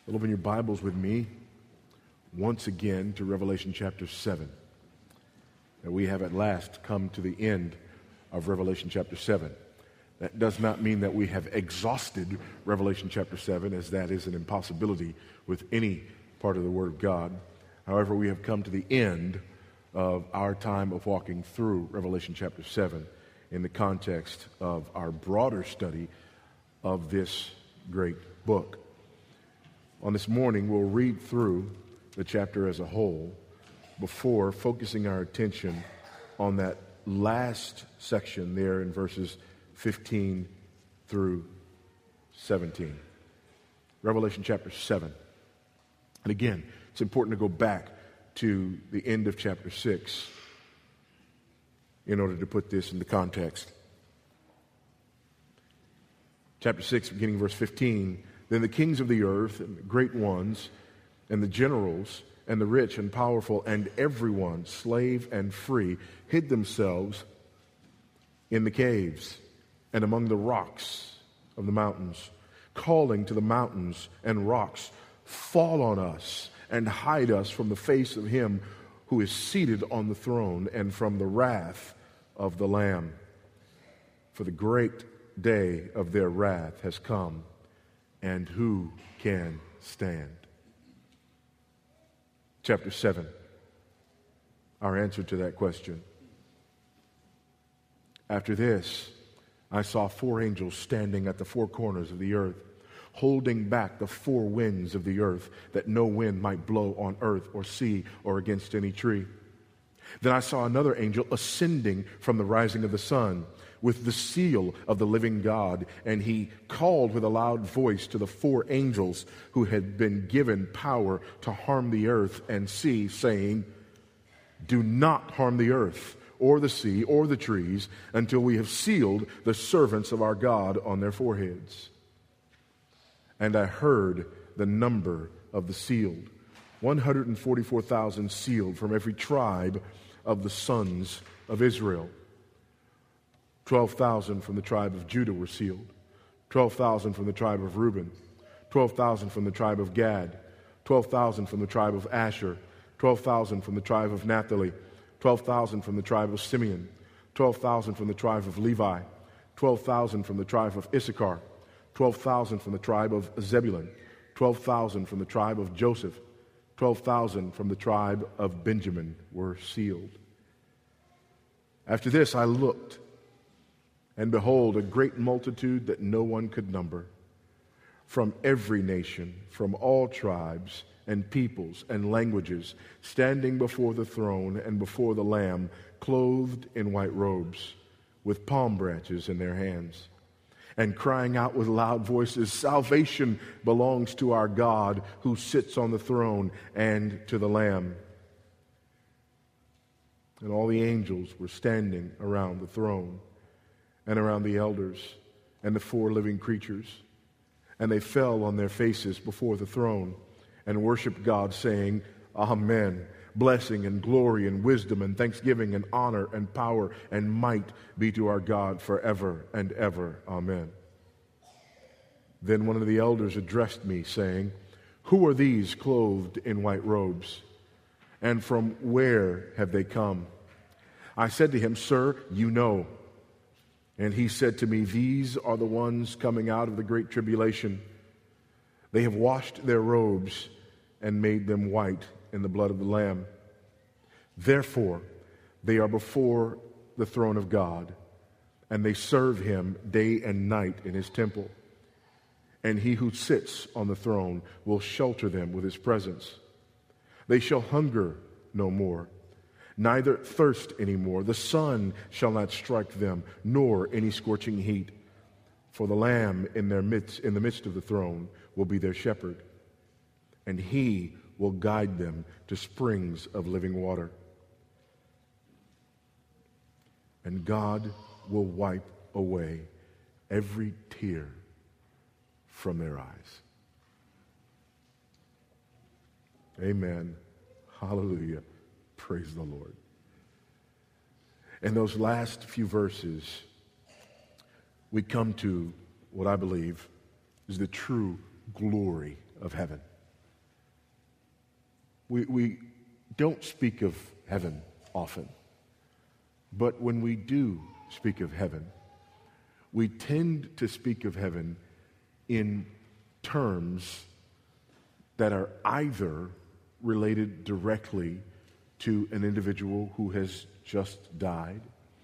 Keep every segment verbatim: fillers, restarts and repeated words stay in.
Open your Bibles with me once again to Revelation chapter seven. And we have at last come to the end of Revelation chapter seven. That does not mean that we have exhausted Revelation chapter seven, as that is an impossibility with any part of the Word of God. However, we have come to the end of our time of walking through Revelation chapter seven in the context of our broader study of this great book. On this morning, we'll read through the chapter as a whole before focusing our attention on that last section there in verses fifteen through seventeen. Revelation chapter seven. And again, it's important to go back to the end of chapter six in order to put this into context. Chapter six, beginning verse fifteen. Then the kings of the earth, and the great ones, and the generals, and the rich and powerful, and everyone, slave and free, hid themselves in the caves and among the rocks of the mountains, calling to the mountains and rocks, "Fall on us and hide us from the face of him who is seated on the throne and from the wrath of the Lamb. For the great day of their wrath has come, and who can stand?" Chapter seven, our answer to that question. After this, I saw four angels standing at the four corners of the earth, holding back the four winds of the earth, that no wind might blow on earth or sea or against any tree. Then I saw another angel ascending from the rising of the sun with the seal of the living God, and he called with a loud voice to the four angels who had been given power to harm the earth and sea, saying, "Do not harm the earth or the sea or the trees until we have sealed the servants of our God on their foreheads." And I heard the number of the sealed, one hundred forty-four thousand sealed from every tribe of the sons of Israel. twelve thousand from the tribe of Judah were sealed, twelve thousand from the tribe of Reuben, twelve thousand from the tribe of Gad, twelve thousand from the tribe of Asher, twelve thousand from the tribe of Naphtali, twelve thousand from the tribe of Simeon, twelve thousand from the tribe of Levi, twelve thousand from the tribe of Issachar, twelve thousand from the tribe of Zebulun, twelve thousand from the tribe of Joseph, twelve thousand from the tribe of Benjamin were sealed. After this I looked, and behold, a great multitude that no one could number, from every nation, from all tribes and peoples and languages, standing before the throne and before the Lamb, clothed in white robes, with palm branches in their hands, and crying out with loud voices, "Salvation belongs to our God who sits on the throne and to the Lamb." And all the angels were standing around the throne and around the elders and the four living creatures. And they fell on their faces before the throne and worshiped God, saying, "Amen. Blessing and glory and wisdom and thanksgiving and honor and power and might be to our God forever and ever. Amen." Then one of the elders addressed me, saying, "Who are these clothed in white robes? And from where have they come?" I said to him, "Sir, you know." And he said to me, "These are the ones coming out of the great tribulation. They have washed their robes and made them white in the blood of the Lamb. Therefore, they are before the throne of God, and they serve him day and night in his temple. And he who sits on the throne will shelter them with his presence. They shall hunger no more, neither thirst any more. The sun shall not strike them, nor any scorching heat. For the Lamb in their midst, in the midst of the throne, will be their shepherd, and he will guide them to springs of living water. And God will wipe away every tear from their eyes." Amen. Hallelujah. Praise the Lord. In those last few verses, we come to what I believe is the true glory of heaven. We, we don't speak of heaven often, but when we do speak of heaven, we tend to speak of heaven in terms that are either related directly to an individual who has just died,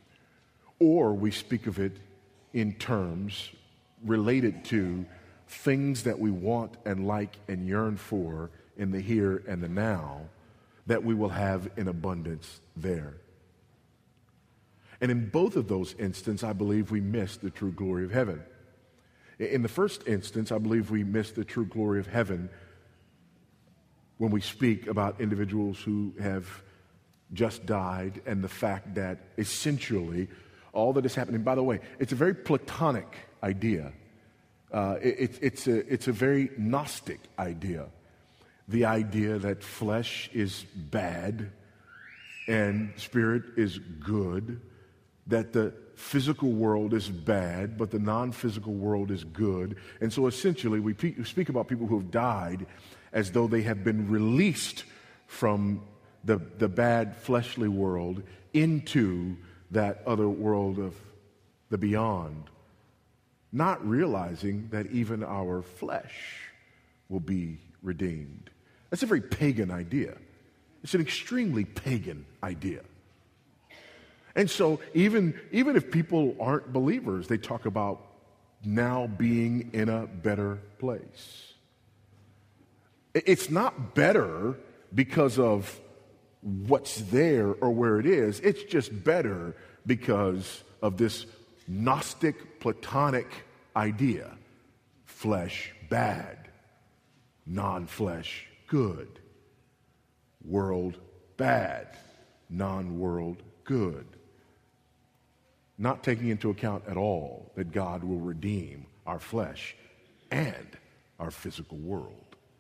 or we speak of it in terms related to things that we want and like and yearn for in the here and the now that we will have in abundance there. And in both of those instances, I believe we miss the true glory of heaven. In the first instance, I believe we miss the true glory of heaven when we speak about individuals who have just died and the fact that essentially all that is happening. By the way, it's a very Platonic idea. Uh, it, it's, a, it's a very Gnostic idea. The idea that flesh is bad and spirit is good, that the physical world is bad, but the non-physical world is good. And so essentially we pe- speak about people who have died as though they have been released from the, the bad fleshly world into that other world of the beyond, not realizing that even our flesh will be redeemed. That's a very pagan idea. It's an extremely pagan idea. And so even, even if people aren't believers, they talk about now being in a better place. It's not better because of what's there or where it is. It's just better because of this Gnostic, Platonic idea. Flesh bad, non-flesh good. World bad, non-world good. Not taking into account at all that God will redeem our flesh and our physical world.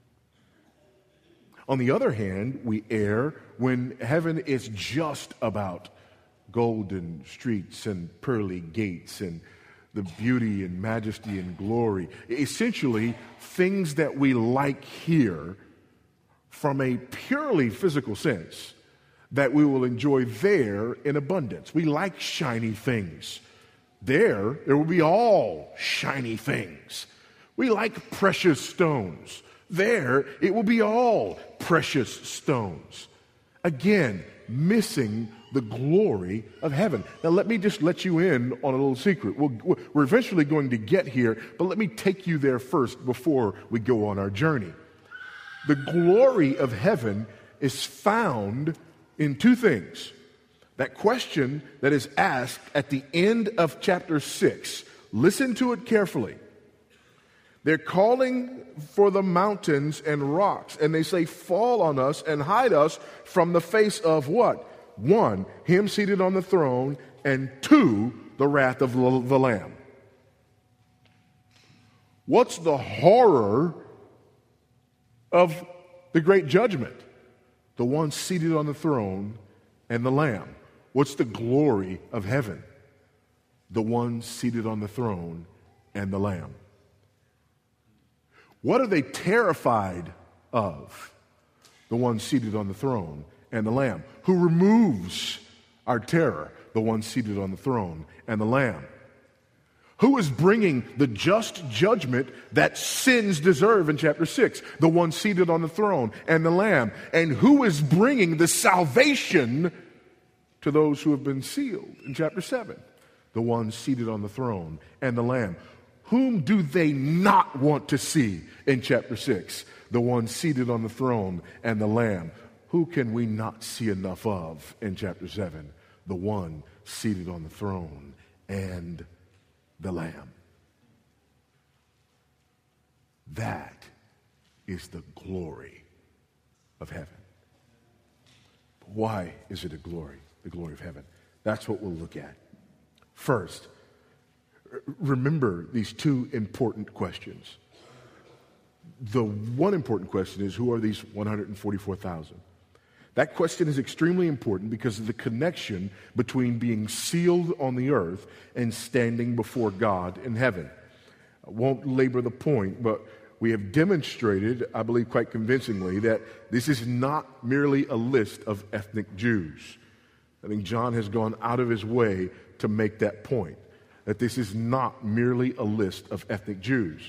On the other hand, we err when heaven is just about golden streets and pearly gates and the beauty and majesty and glory. Essentially, things that we like here from a purely physical sense that we will enjoy there in abundance. We like shiny things. There, there will be all shiny things. We like precious stones. There, it will be all precious stones. Again, missing the glory of heaven. Now, let me just let you in on a little secret. We'll, we're eventually going to get here, but let me take you there first before we go on our journey. The glory of heaven is found in two things. That question that is asked at the end of chapter six. Listen to it carefully. They're calling for the mountains and rocks, and they say, fall on us and hide us from the face of what? One, him seated on the throne, and two, the wrath of the Lamb. What's the horror of the great judgment? The one seated on the throne and the Lamb. What's the glory of heaven? The one seated on the throne and the Lamb. What are they terrified of? The one seated on the throne and the Lamb. Who removes our terror? The one seated on the throne and the Lamb. Who is bringing the just judgment that sins deserve in chapter six? The one seated on the throne and the Lamb. And who is bringing the salvation to those who have been sealed in chapter seven? The one seated on the throne and the Lamb. Whom do they not want to see in chapter six? The one seated on the throne and the Lamb. Who can we not see enough of in chapter seven? The one seated on the throne and the Lamb. That is the glory of heaven. Why is it a glory, the glory of heaven? That's what we'll look at. First, remember these two important questions. The one important question is, who are these one hundred forty-four thousand? That question is extremely important because of the connection between being sealed on the earth and standing before God in heaven. I won't labor the point, but we have demonstrated, I believe quite convincingly, that this is not merely a list of ethnic Jews. I think John has gone out of his way to make that point, that this is not merely a list of ethnic Jews.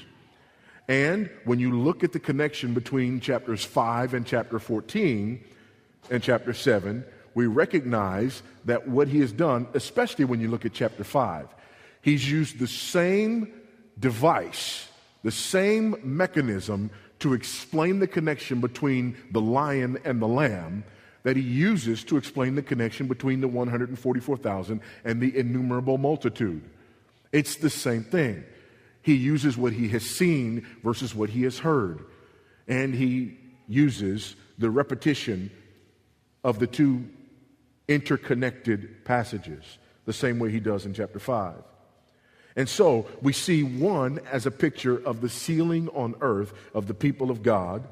And when you look at the connection between chapters five and chapter fourteen and chapter seven, we recognize that what he has done, especially when you look at chapter five, he's used the same device, the same mechanism to explain the connection between the lion and the lamb that he uses to explain the connection between the one hundred forty-four thousand and the innumerable multitude. It's the same thing. He uses what he has seen versus what he has heard. And he uses the repetition of the two interconnected passages, the same way he does in chapter five. And so we see one as a picture of the sealing on earth of the people of God,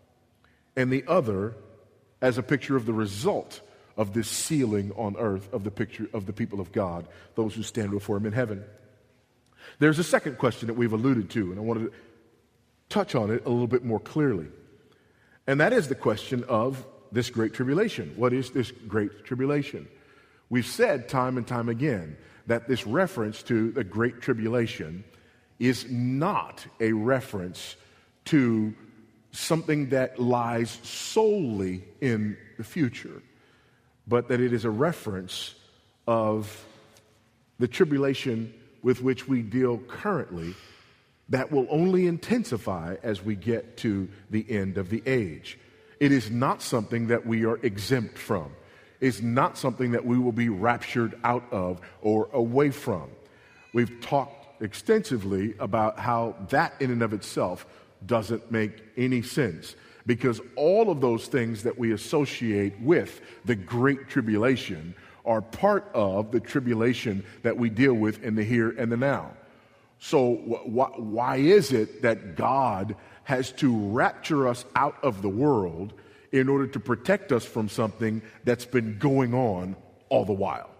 and the other as a picture of the result of this sealing on earth of the picture of the people of God, those who stand before him in heaven. There's a second question that we've alluded to, and I wanted to touch on it a little bit more clearly. And that is the question of this great tribulation. What is this great tribulation? We've said time and time again that this reference to the great tribulation is not a reference to something that lies solely in the future, but that it is a reference of the tribulation with which we deal currently that will only intensify as we get to the end of the age. It is not something that we are exempt from. It's not something that we will be raptured out of or away from. We've talked extensively about how that in and of itself doesn't make any sense, because all of those things that we associate with the Great Tribulation are part of the tribulation that we deal with in the here and the now. So wh- wh- why is it that God has to rapture us out of the world in order to protect us from something that's been going on all the while?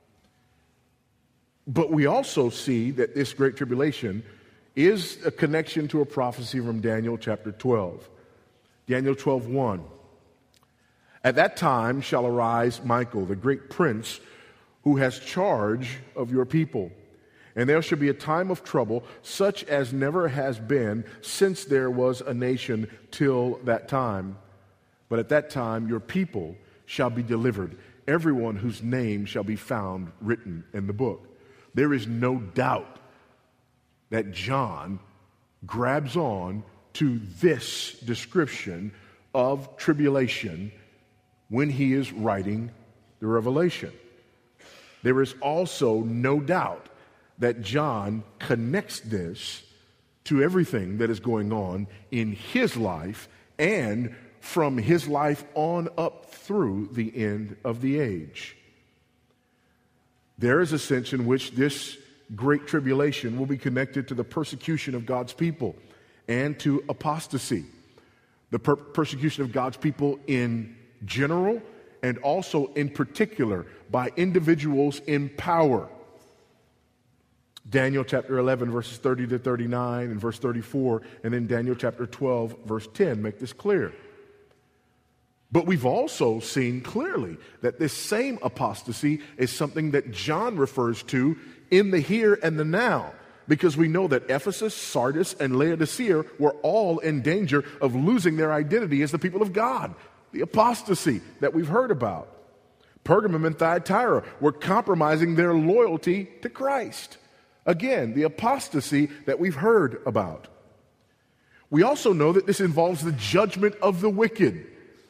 But we also see that this Great Tribulation is a connection to a prophecy from Daniel chapter twelve. Daniel twelve one. At that time shall arise Michael, the great prince, who has charge of your people. And there shall be a time of trouble, such as never has been since there was a nation till that time. But at that time your people shall be delivered, everyone whose name shall be found written in the book. There is no doubt that John grabs on to this description of tribulation when he is writing the Revelation. There is also no doubt that John connects this to everything that is going on in his life and from his life on up through the end of the age. There is a sense in which this great tribulation will be connected to the persecution of God's people and to apostasy. The per- persecution of God's people in general and also in particular by individuals in power. Daniel chapter eleven verses thirty to thirty-nine and verse thirty-four, and then Daniel chapter twelve verse ten make this clear. But we've also seen clearly that this same apostasy is something that John refers to in the here and the now, because we know that Ephesus, Sardis, and Laodicea were all in danger of losing their identity as the people of God. The apostasy that we've heard about. Pergamum and Thyatira were compromising their loyalty to Christ. Again, the apostasy that we've heard about. We also know that this involves the judgment of the wicked.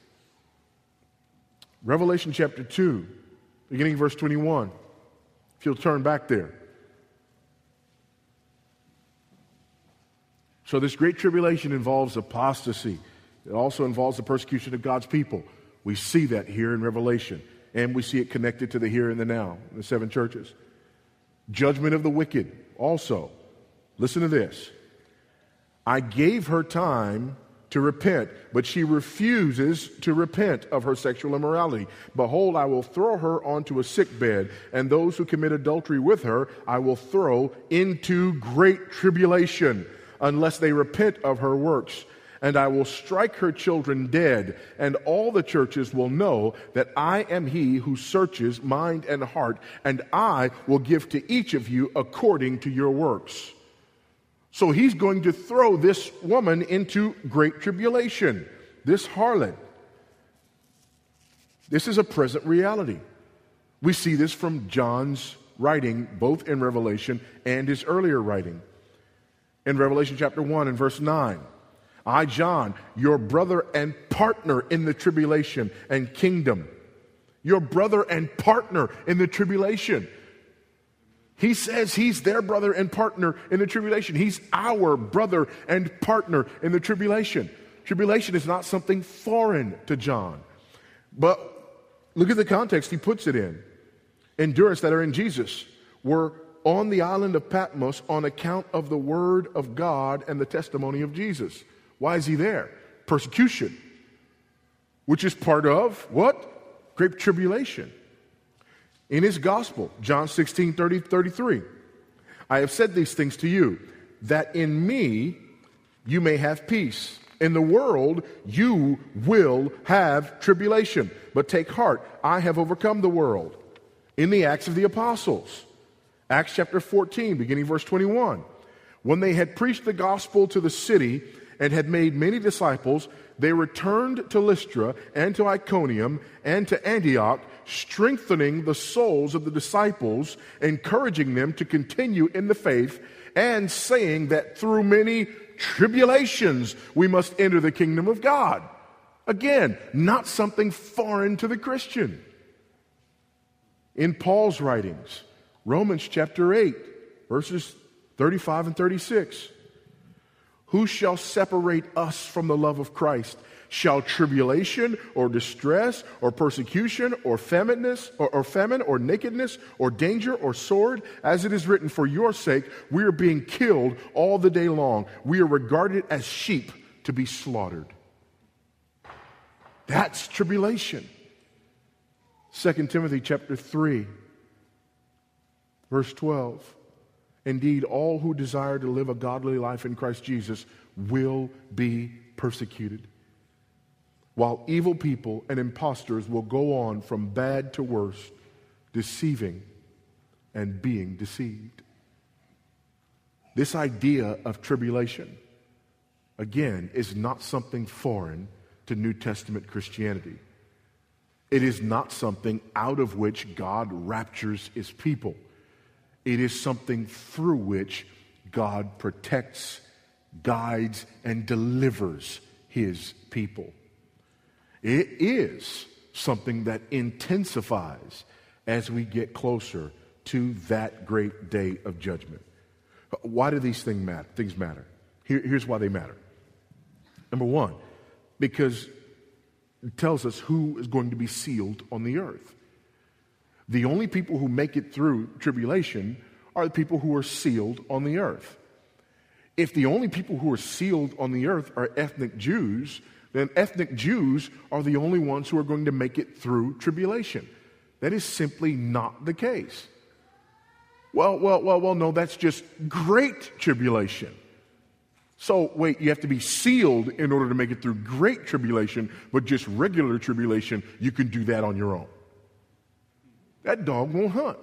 Revelation chapter two, beginning verse twenty-one. If you'll turn back there. So this great tribulation involves apostasy. It also involves the persecution of God's people. We see that here in Revelation. And we see it connected to the here and the now, the seven churches. Judgment of the wicked also. Listen to this. I gave her time to repent, but she refuses to repent of her sexual immorality. Behold, I will throw her onto a sickbed, and those who commit adultery with her I will throw into great tribulation, unless they repent of her works. And I will strike her children dead, and all the churches will know that I am he who searches mind and heart, and I will give to each of you according to your works. So he's going to throw this woman into great tribulation, this harlot. This is a present reality. We see this from John's writing, both in Revelation and his earlier writing. In Revelation chapter one and verse nine, I, John, your brother and partner in the tribulation and kingdom. Your brother and partner in the tribulation. He says he's their brother and partner in the tribulation. He's our brother and partner in the tribulation. Tribulation is not something foreign to John. But look at the context he puts it in. Endurance that are in Jesus were on the island of Patmos on account of the word of God and the testimony of Jesus. Why is he there? Persecution, which is part of what? Great tribulation. In his gospel, John sixteen, thirty, thirty-three, I have said these things to you, that in me you may have peace. In the world you will have tribulation, but take heart, I have overcome the world. In the Acts of the Apostles, Acts chapter fourteen, beginning verse twenty-one, when they had preached the gospel to the city and had made many disciples, they returned to Lystra and to Iconium and to Antioch, strengthening the souls of the disciples, encouraging them to continue in the faith, and saying that through many tribulations we must enter the kingdom of God. Again, not something foreign to the Christian. In Paul's writings, Romans chapter eight, verses thirty-five and thirty-six, who shall separate us from the love of Christ? Shall tribulation or distress or persecution or famininess or, or famine or nakedness or danger or sword? As it is written, for your sake we are being killed all the day long. We are regarded as sheep to be slaughtered. That's tribulation. Second Timothy chapter three, verse twelve. Indeed, all who desire to live a godly life in Christ Jesus will be persecuted, while evil people and impostors will go on from bad to worse, deceiving and being deceived. This idea of tribulation, again, is not something foreign to New Testament Christianity. It is not something out of which God raptures his people. It is something through which God protects, guides, and delivers his people. It is something that intensifies as we get closer to that great day of judgment. Why do these things matter? Things matter. Here, here's why they matter. Number one, because it tells us who is going to be sealed on the earth. The only people who make it through tribulation are the people who are sealed on the earth. If the only people who are sealed on the earth are ethnic Jews, then ethnic Jews are the only ones who are going to make it through tribulation. That is simply not the case. Well, well, well, well, no, that's just great tribulation. So, wait, you have to be sealed in order to make it through great tribulation, but just regular tribulation, you can do that on your own. That dog won't hunt.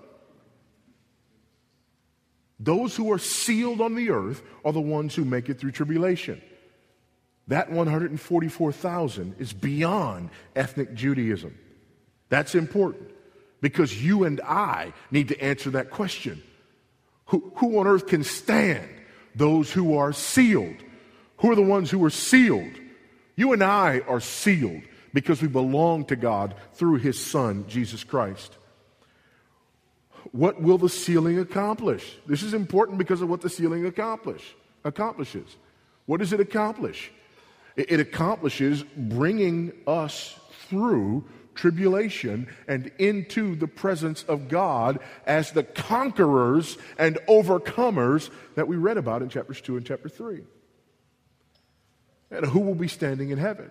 Those who are sealed on the earth are the ones who make it through tribulation. That one hundred forty-four thousand is beyond ethnic Judaism. That's important because you and I need to answer that question. Who, who on earth can stand those who are sealed? Who are the ones who are sealed? You and I are sealed because we belong to God through his Son, Jesus Christ. What will the sealing accomplish? This is important because of what the sealing accomplish, accomplishes. What does it accomplish? It, it accomplishes bringing us through tribulation and into the presence of God as the conquerors and overcomers that we read about in chapters two and chapter three. And who will be standing in heaven?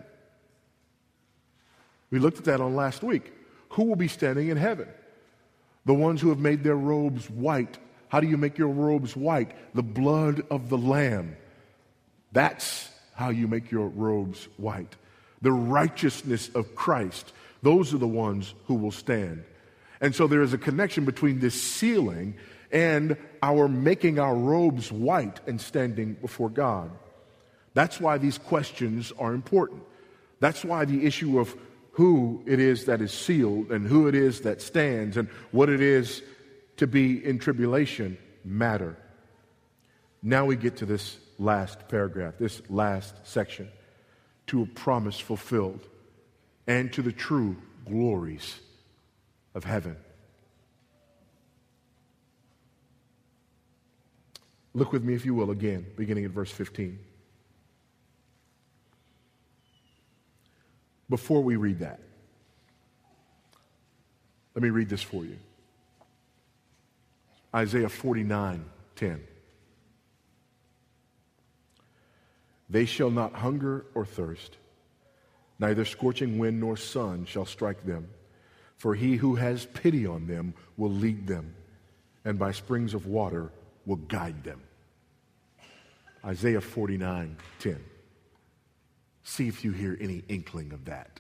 We looked at that on last week. Who will be standing in heaven? The ones who have made their robes white. How do you make your robes white? The blood of the Lamb. That's how you make your robes white. The righteousness of Christ, those are the ones who will stand. And so there is a connection between this sealing and our making our robes white and standing before God. That's why these questions are important. That's why the issue of who it is that is sealed and who it is that stands and what it is to be in tribulation matter. Now we get to this last paragraph, this last section, to a promise fulfilled and to the true glories of heaven. Look with me, if you will, again, beginning at verse fifteen. Before we read that, let me read this for you. Isaiah forty-nine ten. They shall not hunger or thirst, neither scorching wind nor sun shall strike them. For he who has pity on them will lead them, and by springs of water will guide them. Isaiah forty-nine ten. See if you hear any inkling of that.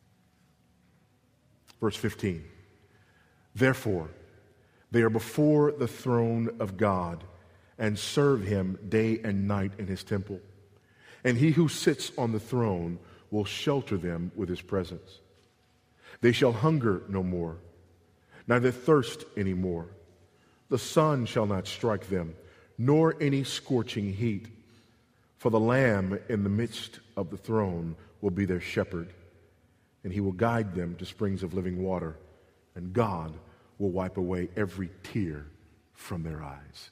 Verse fifteen. Therefore, they are before the throne of God and serve him day and night in his temple. And he who sits on the throne will shelter them with his presence. They shall hunger no more, neither thirst any more. The sun shall not strike them, nor any scorching heat. For the Lamb in the midst of the throne will be their shepherd, and he will guide them to springs of living water, and God will wipe away every tear from their eyes.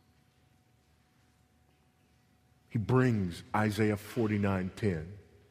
He brings Isaiah forty-nine ten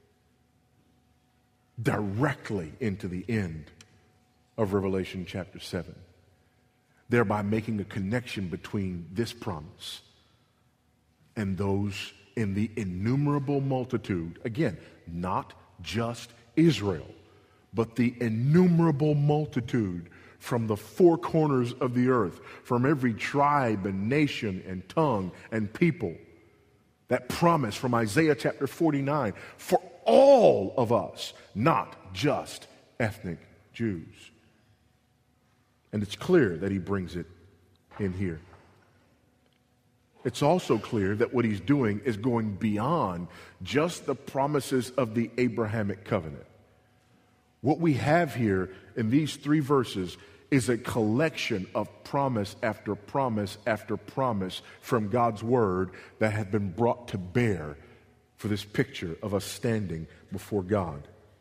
directly into the end of Revelation chapter seven, thereby making a connection between this promise and those in the innumerable multitude. Again, not just Israel, but the innumerable multitude from the four corners of the earth, from every tribe and nation and tongue and people. That promise from Isaiah chapter forty-nine for all of us, not just ethnic Jews. And it's clear that he brings it in here. It's also clear that what he's doing is going beyond just the promises of the Abrahamic covenant. What we have here in these three verses is a collection of promise after promise after promise from God's word that have been brought to bear for this picture of us standing before God.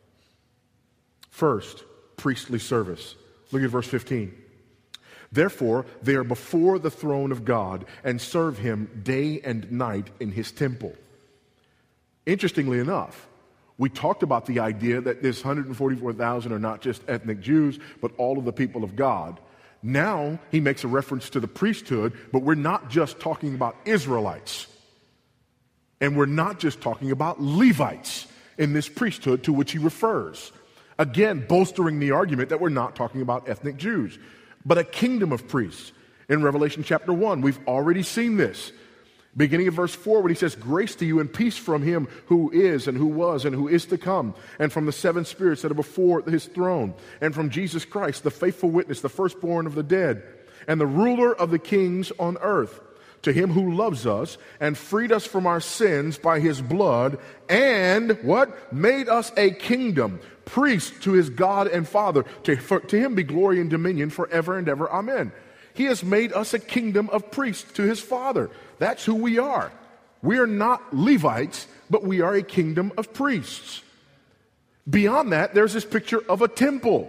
First, priestly service. Look at verse fifteen. Therefore, they are before the throne of God and serve him day and night in his temple. Interestingly enough, we talked about the idea that this one hundred forty-four thousand are not just ethnic Jews, but all of the people of God. Now he makes a reference to the priesthood, but we're not just talking about Israelites. And we're not just talking about Levites in this priesthood to which he refers. Again, bolstering the argument that we're not talking about ethnic Jews, but a kingdom of priests. In Revelation chapter one, we've already seen this. Beginning of verse four, when he says, grace to you and peace from him who is and who was and who is to come, and from the seven spirits that are before his throne, and from Jesus Christ, the faithful witness, the firstborn of the dead, and the ruler of the kings on earth. To him who loves us and freed us from our sins by his blood, and what? Made us a kingdom, priests to his God and Father. To, for, to him be glory and dominion forever and ever. Amen. He has made us a kingdom of priests to his Father. That's who we are. We are not Levites, but we are a kingdom of priests. Beyond that, there's this picture of a temple.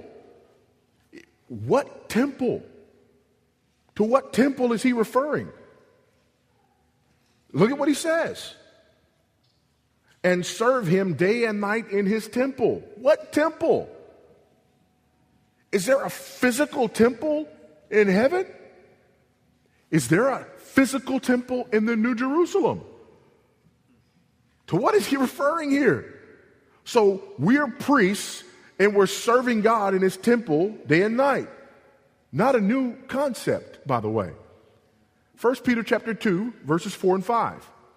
What temple? To what temple is he referring? Look at what he says. And serve him day and night in his temple. What temple? Is there a physical temple in heaven? Is there a physical temple in the New Jerusalem? To what is he referring here? So we're priests and we're serving God in his temple day and night. Not a new concept, by the way. First Peter chapter two, verses four and five.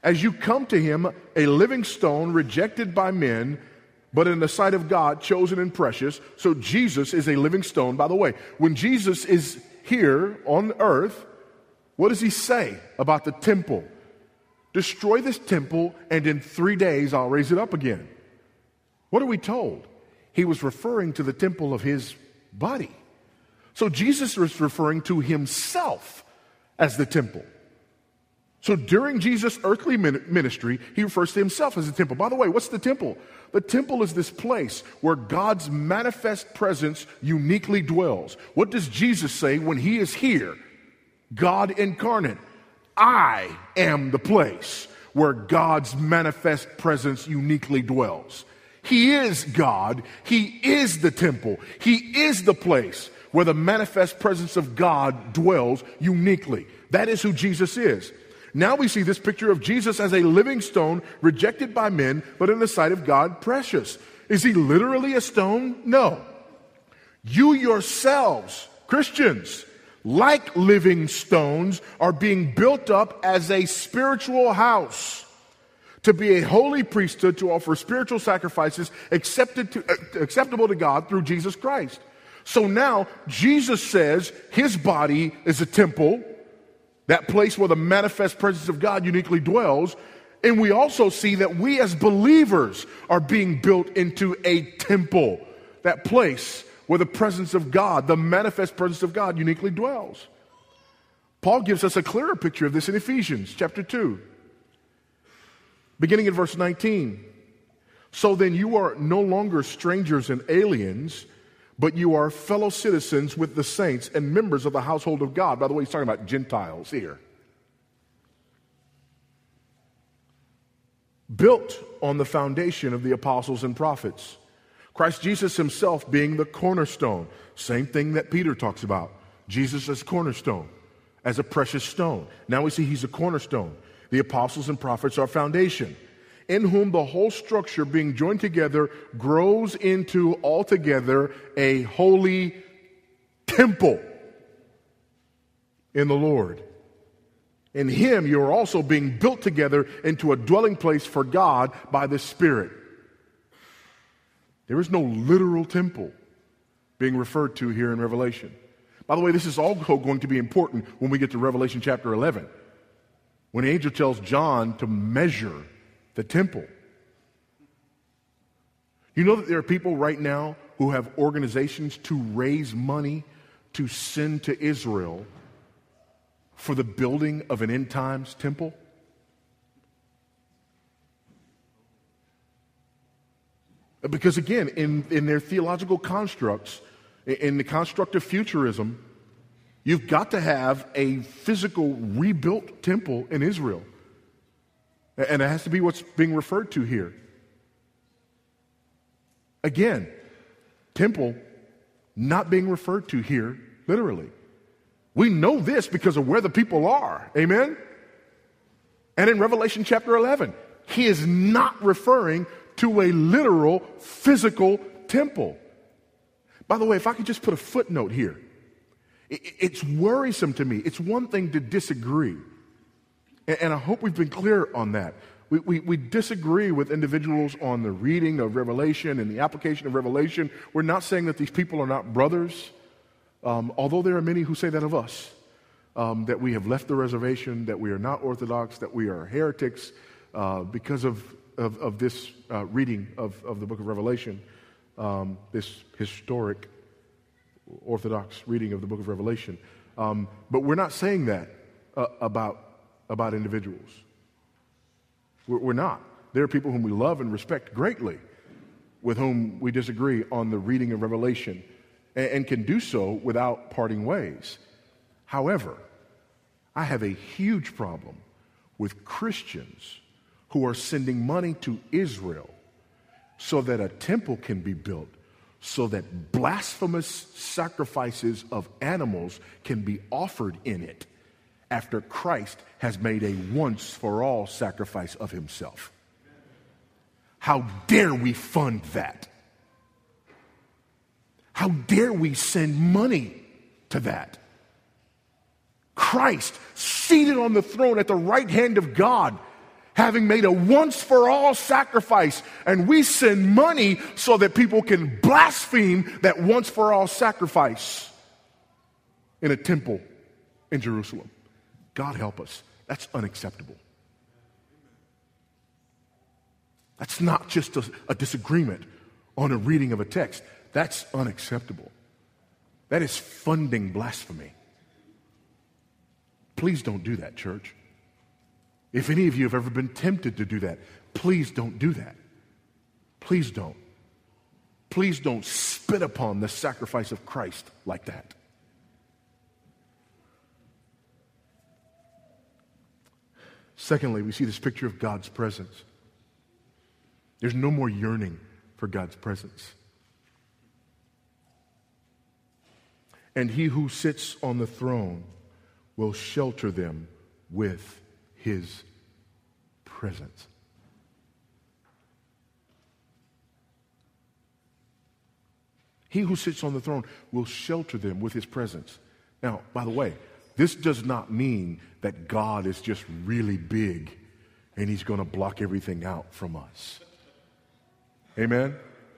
As you come to him, a living stone rejected by men, but in the sight of God, chosen and precious. So Jesus is a living stone. By the way, when Jesus is here on earth, what does he say about the temple? Destroy this temple, and in three days I'll raise it up again. What are we told? He was referring to the temple of his body. So Jesus was referring to himself as the temple. So during Jesus' earthly ministry, he refers to himself as the temple. By the way, what's the temple? The temple is this place where God's manifest presence uniquely dwells. What does Jesus say when he is here? God incarnate. I am the place where God's manifest presence uniquely dwells. He is God. He is the temple. He is the place where the manifest presence of God dwells uniquely. That is who Jesus is. Now we see this picture of Jesus as a living stone, rejected by men, but in the sight of God, precious. Is he literally a stone? No. You yourselves, Christians, like living stones, are being built up as a spiritual house to be a holy priesthood, to offer spiritual sacrifices accepted to, uh, acceptable to God through Jesus Christ. So now Jesus says his body is a temple, that place where the manifest presence of God uniquely dwells. And we also see that we as believers are being built into a temple, that place where the presence of God, the manifest presence of God, uniquely dwells. Paul gives us a clearer picture of this in Ephesians chapter two, beginning in verse nineteen. So then you are no longer strangers and aliens, but you are fellow citizens with the saints and members of the household of God. By the way, he's talking about Gentiles here. Built on the foundation of the apostles and prophets. Christ Jesus himself being the cornerstone. Same thing that Peter talks about. Jesus as cornerstone, as a precious stone. Now we see he's a cornerstone. The apostles and prophets are foundation, in whom the whole structure being joined together grows into altogether a holy temple in the Lord. In him you are also being built together into a dwelling place for God by the Spirit. There is no literal temple being referred to here in Revelation. By the way, this is also going to be important when we get to Revelation chapter eleven, when the angel tells John to measure the temple. You know that there are people right now who have organizations to raise money to send to Israel for the building of an end times temple? Because again, in, in their theological constructs, in the construct of futurism, you've got to have a physical rebuilt temple in Israel. And it has to be what's being referred to here. Again, temple not being referred to here literally. We know this because of where the people are. Amen? And in Revelation chapter eleven, he is not referring to a literal physical temple. By the way, if I could just put a footnote here. It's worrisome to me. It's one thing to disagree. And I hope we've been clear on that. We, we, we disagree with individuals on the reading of Revelation and the application of Revelation. We're not saying that these people are not brothers, um, although there are many who say that of us, um, that we have left the reservation, that we are not Orthodox, that we are heretics uh, because of, of, of this uh, reading of, of the book of Revelation, um, this historic Orthodox reading of the book of Revelation. Um, but we're not saying that uh, about about individuals. We're, we're not. There are people whom we love and respect greatly, with whom we disagree on the reading of Revelation, and, and can do so without parting ways. However, I have a huge problem with Christians who are sending money to Israel so that a temple can be built, so that blasphemous sacrifices of animals can be offered in it, after Christ has made a once-for-all sacrifice of himself. How dare we fund that? How dare we send money to that? Christ, seated on the throne at the right hand of God, having made a once-for-all sacrifice, and we send money so that people can blaspheme that once-for-all sacrifice in a temple in Jerusalem. God help us. That's unacceptable. That's not just a, a disagreement on a reading of a text. That's unacceptable. That is funding blasphemy. Please don't do that, church. If any of you have ever been tempted to do that, please don't do that. Please don't. Please don't spit upon the sacrifice of Christ like that. Secondly, we see this picture of God's presence. There's no more yearning for God's presence. And he who sits on the throne will shelter them with his presence. He who sits on the throne will shelter them with his presence. Now, by the way, this does not mean that God is just really big and he's going to block everything out from us. Amen?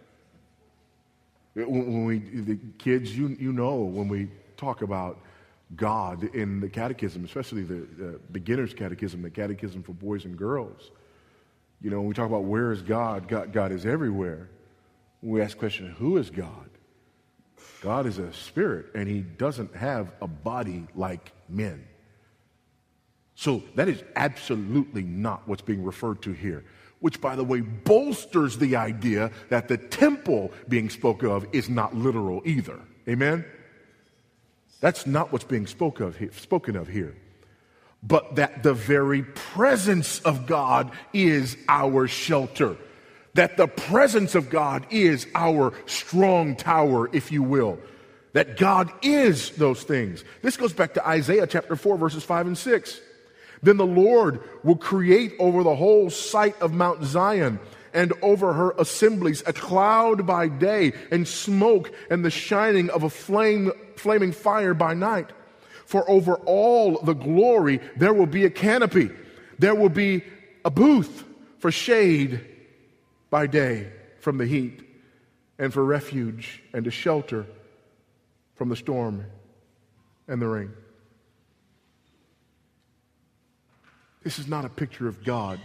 When we, the kids, you, you know, when we talk about God in the catechism, especially the, the beginner's catechism, the catechism for boys and girls, you know, when we talk about where is God, God, God is everywhere. When we ask the question, who is God? God is a spirit, and he doesn't have a body like men. So that is absolutely not what's being referred to here, which, by the way, bolsters the idea that the temple being spoken of is not literal either. Amen? That's not what's being spoke of, spoken of here. But that the very presence of God is our shelter. That the presence of God is our strong tower, if you will. That God is those things. This goes back to Isaiah chapter four, verses five and six. Then the Lord will create over the whole site of Mount Zion and over her assemblies a cloud by day and smoke and the shining of a flame, flaming fire by night. For over all the glory there will be a canopy. There will be a booth for shade by day from the heat, and for refuge and a shelter from the storm and the rain. This is not a picture of God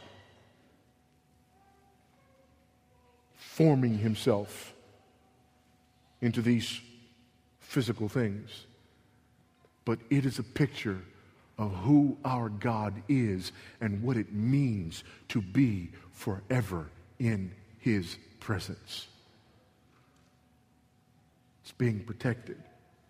forming himself into these physical things, but it is a picture of who our God is and what it means to be forever in his presence. It's being protected.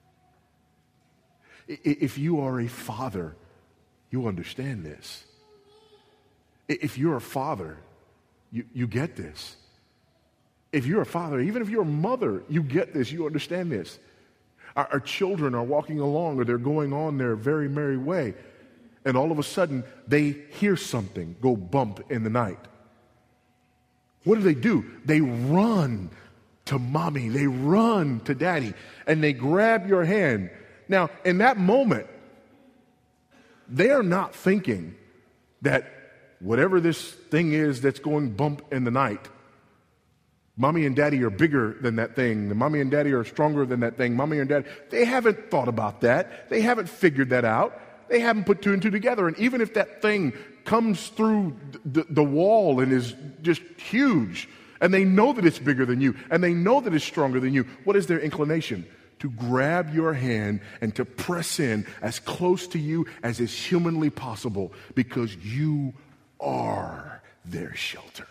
If you are a father, you understand this. If you're a father, you, you get this. If you're a father, even if you're a mother, you get this, you understand this. Our, our children are walking along or they're going on their very merry way, and all of a sudden they hear something go bump in the night. What do they do? They run to mommy, they run to daddy, and they grab your hand. Now, in that moment, they are not thinking that whatever this thing is that's going bump in the night, mommy and daddy are bigger than that thing. The mommy and daddy are stronger than that thing. Mommy and daddy, they haven't thought about that. They haven't figured that out. They haven't put two and two together. And even if that thing comes through the, the wall and is just huge, and they know that it's bigger than you, and they know that it's stronger than you, what is their inclination? To grab your hand and to press in as close to you as is humanly possible, because you are their shelter.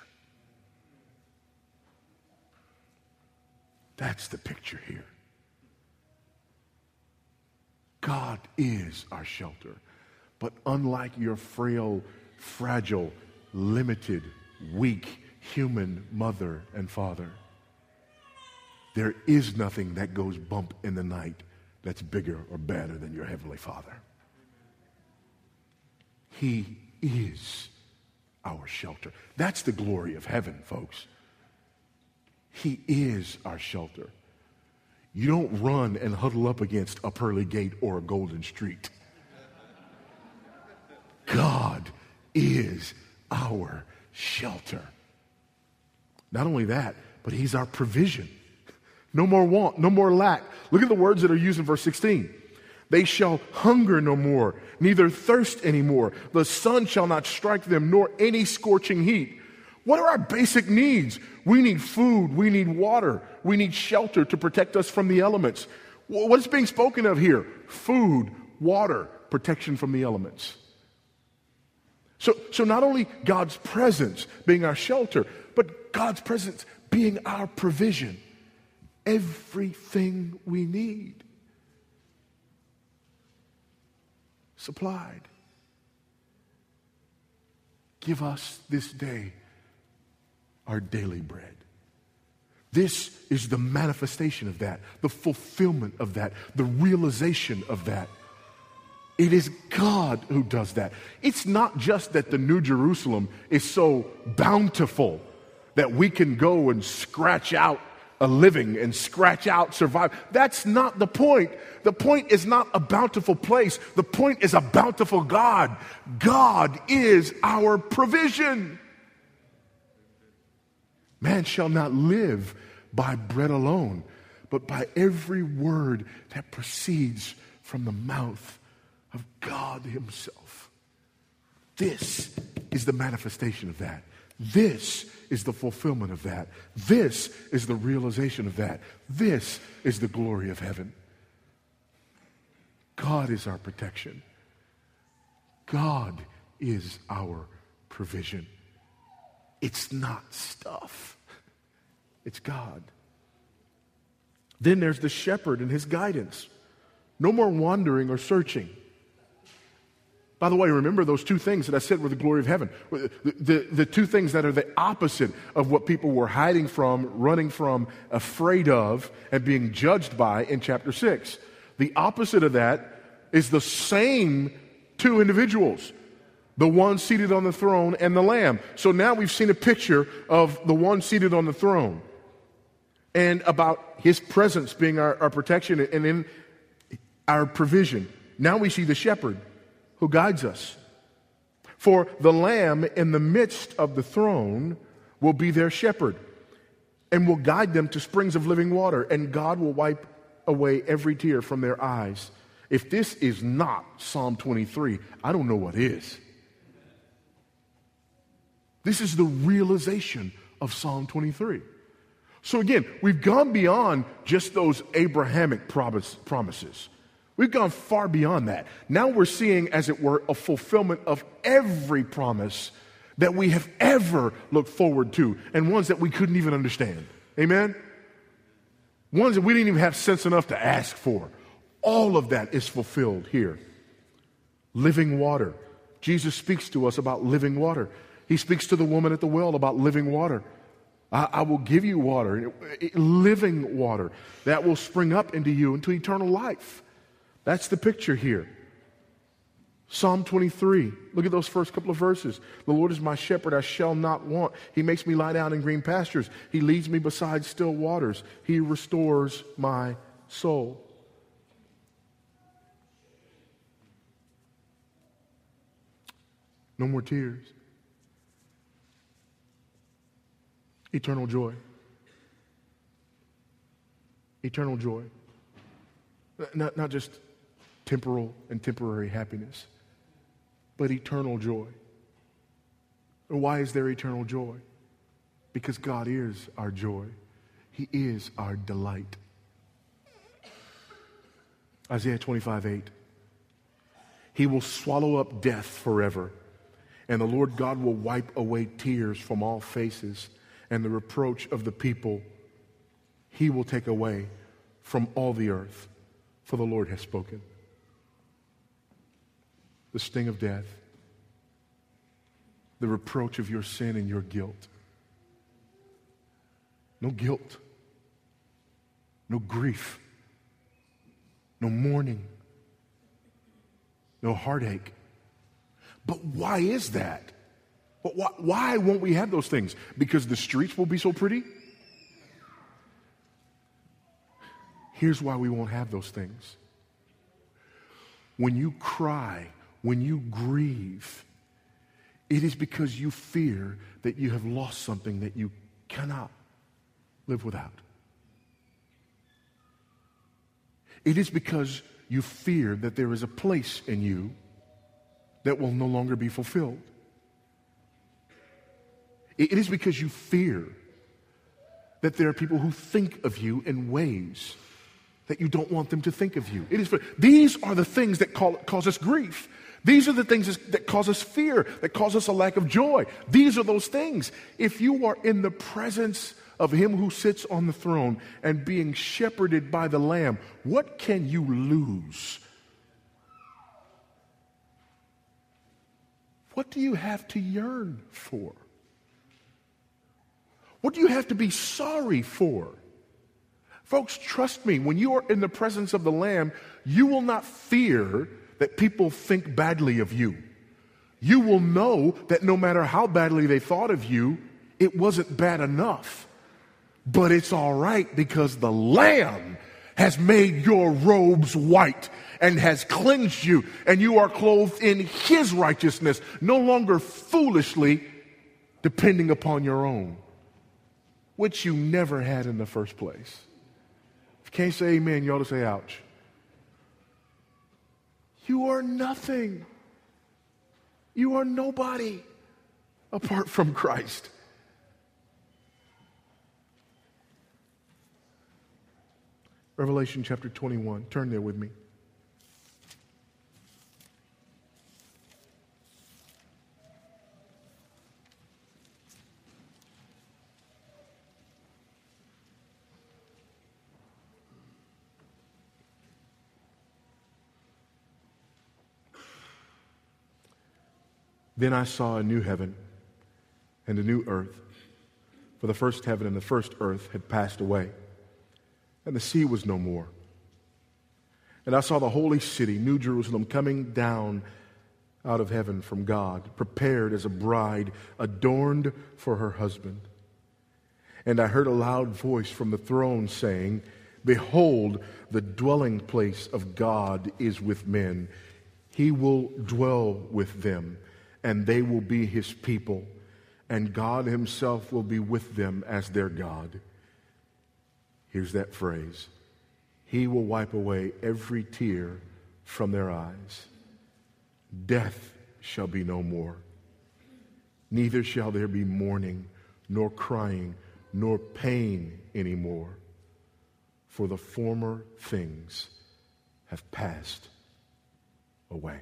That's the picture here. God is our shelter. But unlike your frail, fragile, limited, weak human mother and father, there is nothing that goes bump in the night that's bigger or better than your Heavenly Father. He is our shelter. That's the glory of heaven, folks. He is our shelter. You don't run and huddle up against a pearly gate or a golden street. God is our shelter. Not only that, but he's our provision. No more want, no more lack. Look at the words that are used in verse sixteen. They shall hunger no more, neither thirst anymore. The sun shall not strike them, nor any scorching heat. What are our basic needs? We need food, we need water, we need shelter to protect us from the elements. What's being spoken of here? Food, water, protection from the elements. So, so not only God's presence being our shelter, but God's presence being our provision. Everything we need supplied. Give us this day our daily bread. This is the manifestation of that, the fulfillment of that, the realization of that. It is God who does that. It's not just that the New Jerusalem is so bountiful that we can go and scratch out a living and scratch out survive. That's not the point. The point is not a bountiful place. The point is a bountiful God. God is our provision. Man shall not live by bread alone, but by every word that proceeds from the mouth of God himself. This is the manifestation of that. This is the fulfillment of that. This is the realization of that. This is the glory of heaven. God is our protection. God is our provision. It's not stuff. It's God. Then there's the shepherd and his guidance. No more wandering or searching. By the way, remember those two things that I said were the glory of heaven. The, the, the two things that are the opposite of what people were hiding from, running from, afraid of, and being judged by in chapter six. The opposite of that is the same two individuals. The one seated on the throne and the Lamb. So now we've seen a picture of the one seated on the throne and about his presence being our, our protection and in our provision. Now we see the shepherd who guides us. For the Lamb in the midst of the throne will be their shepherd and will guide them to springs of living water, and God will wipe away every tear from their eyes. If this is not Psalm twenty-three, I don't know what is. This is the realization of Psalm twenty-three. So again, we've gone beyond just those Abrahamic promise, promises. We've gone far beyond that. Now we're seeing, as it were, a fulfillment of every promise that we have ever looked forward to, and ones that we couldn't even understand. Amen? Ones that we didn't even have sense enough to ask for. All of that is fulfilled here. Living water. Jesus speaks to us about living water. He speaks to the woman at the well about living water. I, I will give you water, living water that will spring up into you into eternal life. That's the picture here. Psalm twenty-three. Look at those first couple of verses. The Lord is my shepherd, I shall not want. He makes me lie down in green pastures. He leads me beside still waters. He restores my soul. No more tears. Eternal joy. Eternal joy. Not, not just temporal and temporary happiness, but eternal joy. And why is there eternal joy? Because God is our joy. He is our delight. Isaiah twenty-five eight. He will swallow up death forever, and the Lord God will wipe away tears from all faces, and the reproach of the people He will take away from all the earth, for the Lord has spoken. The sting of death, the reproach of your sin and your guilt. No guilt, no grief, no mourning, no heartache. But why is that? But why, why won't we have those things? Because the streets will be so pretty? Here's why we won't have those things. When you cry, when you grieve, It is because you fear that you have lost something that you cannot live without. It is because you fear that there is a place in you that will no longer be fulfilled. It is because you fear that there are people who think of you in ways that you don't want them to think of you. It is for, these are the things that call, cause us grief. These are the things that cause us fear, that cause us a lack of joy. These are those things. If you are in the presence of him who sits on the throne and being shepherded by the Lamb, what can you lose? What do you have to yearn for? What do you have to be sorry for? Folks, trust me, when you are in the presence of the Lamb, you will not fear that people think badly of you. You will know that no matter how badly they thought of you, it wasn't bad enough. But it's all right because the Lamb has made your robes white and has cleansed you, and you are clothed in his righteousness, no longer foolishly depending upon your own, which you never had in the first place. If you can't say amen, you ought to say ouch. You are nothing. You are nobody apart from Christ. Revelation chapter twenty-one. Turn there with me. Then I saw a new heaven and a new earth, for the first heaven and the first earth had passed away, and the sea was no more. And I saw the holy city, New Jerusalem, coming down out of heaven from God, prepared as a bride, adorned for her husband. And I heard a loud voice from the throne saying, "Behold, the dwelling place of God is with men. He will dwell with them, and they will be his people, and God himself will be with them as their God." Here's that phrase. He will wipe away every tear from their eyes. Death shall be no more. Neither shall there be mourning, nor crying, nor pain anymore. For the former things have passed away.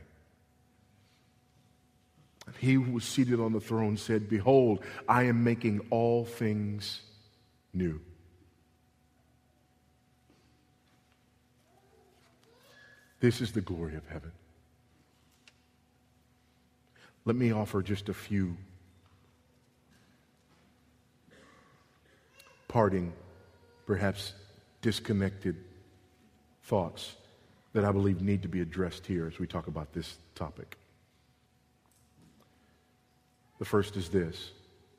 He who was seated on the throne said, "Behold, I am making all things new." This is the glory of heaven. Let me offer just a few parting, perhaps disconnected thoughts that I believe need to be addressed here as we talk about this topic. The first is this.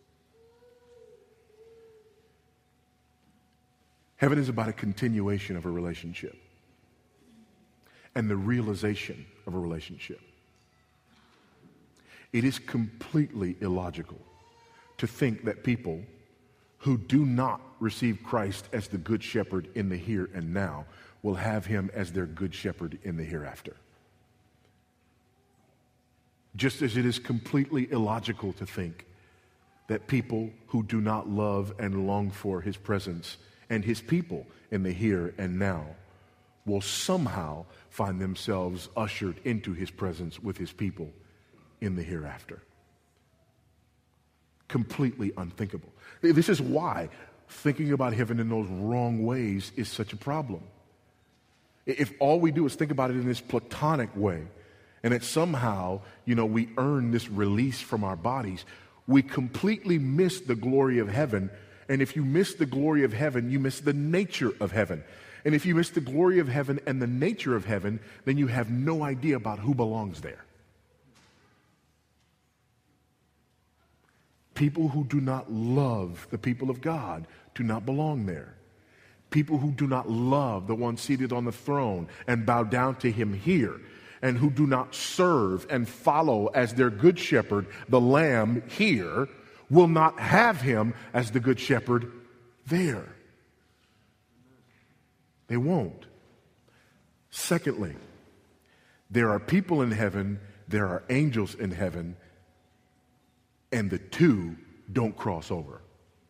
Heaven is about a continuation of a relationship and the realization of a relationship. It is completely illogical to think that people who do not receive Christ as the good shepherd in the here and now will have him as their good shepherd in the hereafter. Just as it is completely illogical to think that people who do not love and long for his presence and his people in the here and now will somehow find themselves ushered into his presence with his people in the hereafter. Completely unthinkable. This is why thinking about heaven in those wrong ways is such a problem. If all we do is think about it in this platonic way, and that somehow, you know, we earn this release from our bodies, we completely miss the glory of heaven. And if you miss the glory of heaven, you miss the nature of heaven. And if you miss the glory of heaven and the nature of heaven, then you have no idea about who belongs there. People who do not love the people of God do not belong there. People who do not love the one seated on the throne and bow down to him here and who do not serve and follow as their good shepherd the lamb here will not have him as the good shepherd there. They won't. Secondly, there are people in heaven, there are angels in heaven, and the two don't cross over.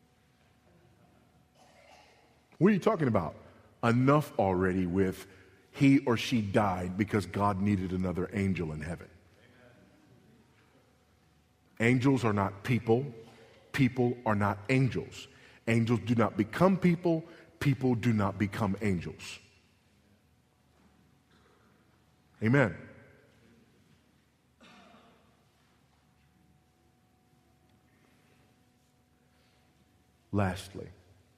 What are you talking about? Enough already with he or she died because God needed another angel in heaven. Angels are not people. People are not angels. Angels do not become people. People do not become angels. Amen. Lastly,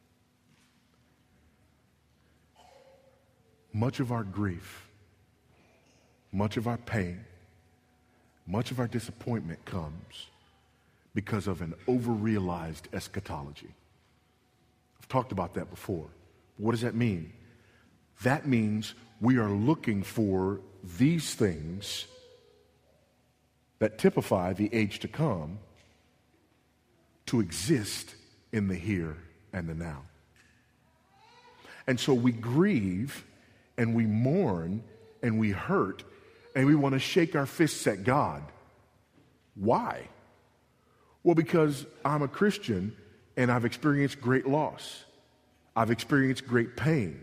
much of our grief, much of our pain, much of our disappointment comes because of an over-realized eschatology. I've talked about that before. What does that mean? That means we are looking for these things that typify the age to come to exist in the here and the now. And so we grieve and we mourn and we hurt and we want to shake our fists at God. Why? Well, because I'm a Christian and I've experienced great loss. I've experienced great pain.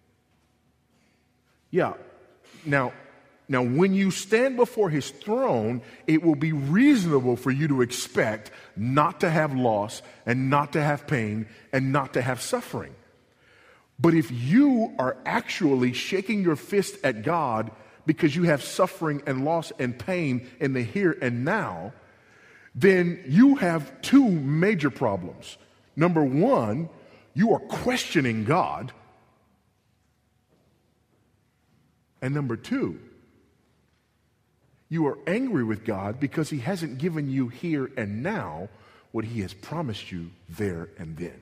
Yeah. Now, now, when you stand before his throne, it will be reasonable for you to expect not to have loss and not to have pain and not to have suffering. But if you are actually shaking your fist at God because you have suffering and loss and pain in the here and now, then you have two major problems. Number one, you are questioning God. And number two, you are angry with God because he hasn't given you here and now what he has promised you there and then.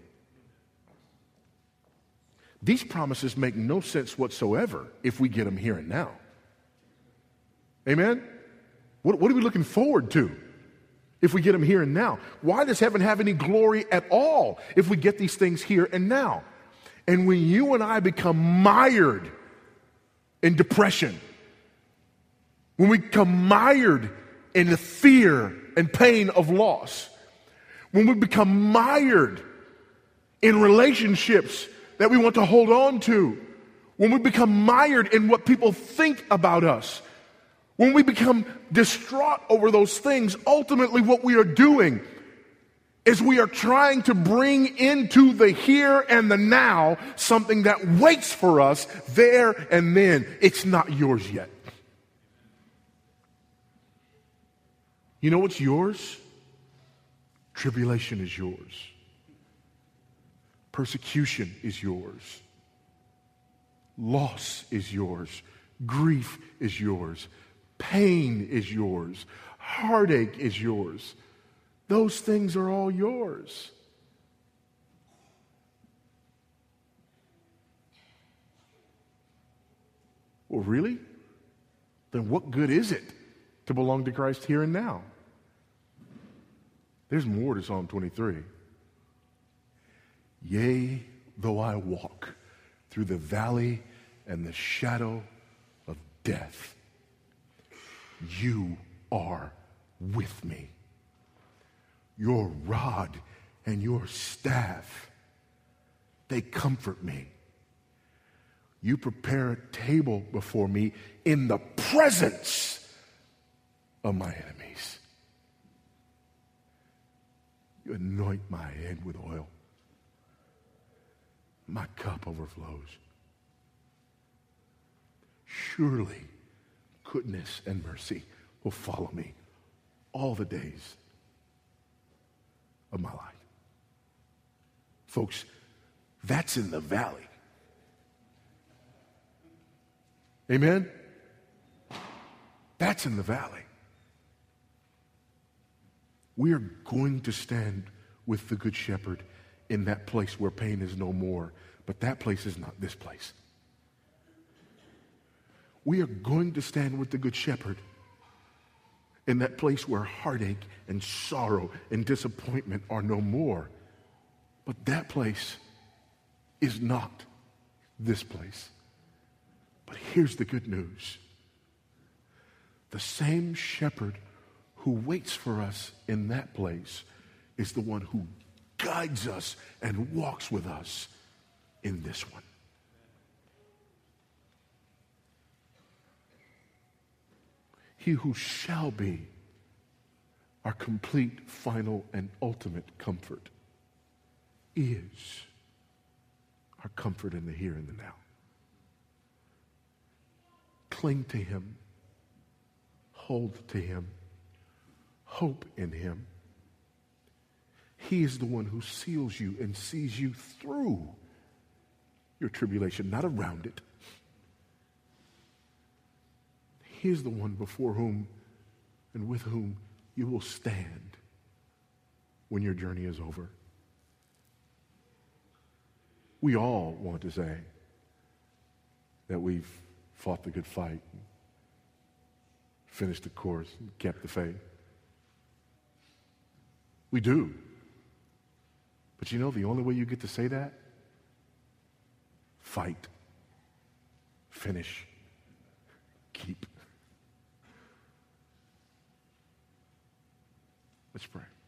These promises make no sense whatsoever if we get them here and now. Amen? What, what are we looking forward to if we get them here and now? Why does heaven have any glory at all if we get these things here and now? And when you and I become mired in depression, when we become mired in the fear and pain of loss, when we become mired in relationships that we want to hold on to, when we become mired in what people think about us, when we become distraught over those things, ultimately what we are doing is we are trying to bring into the here and the now something that waits for us there and then. It's not yours yet. You know what's yours? Tribulation is yours. Persecution is yours. Loss is yours. Grief is yours. Pain is yours. Heartache is yours. Those things are all yours. Well, really? Then what good is it to belong to Christ here and now? There's more to Psalm twenty-three. Yea, though I walk through the valley and the shadow of death, you are with me. Your rod and your staff, they comfort me. You prepare a table before me in the presence of my enemies. You anoint my head with oil. My cup overflows. Surely goodness and mercy will follow me all the days of my life. Folks, that's in the valley. Amen? That's in the valley. We are going to stand with the Good Shepherd in that place where pain is no more. But that place is not this place. we are going to stand with the Good Shepherd in that place where heartache and sorrow and disappointment are no more. But that place is not this place. But here's the good news. The same shepherd who waits for us in that place is the one who guides us and walks with us in this one. He who shall be our complete, final, and ultimate comfort is our comfort in the here and the now. Cling to him. Hold to him. Hope in him. He is the one who seals you and sees you through your tribulation, not around it. He is the one before whom and with whom you will stand when your journey is over. We all want to say that we've fought the good fight, finished the course, and kept the faith. We do. But you know the only way you get to say that? Fight. Finish. Keep. Let's pray.